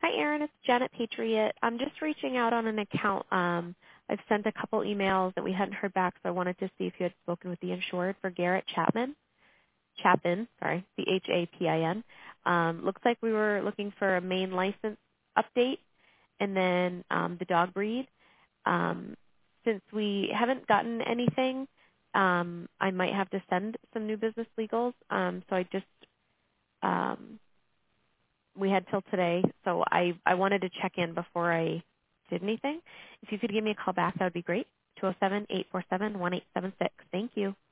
Hi, Erin. It's Janet Patriot. I'm just reaching out on an account. I've sent a couple emails that we hadn't heard back, so I wanted to see if you had spoken with the insured for Garrett Chapman. Chapin, sorry, Chapin. Looks like we were looking for a main license update and then the dog breed. Since we haven't gotten anything, I might have to send some new business legals. So I just we had till today, so I wanted to check in before I did anything. If you could give me a call back, that would be great. 207-847-1876. Thank you.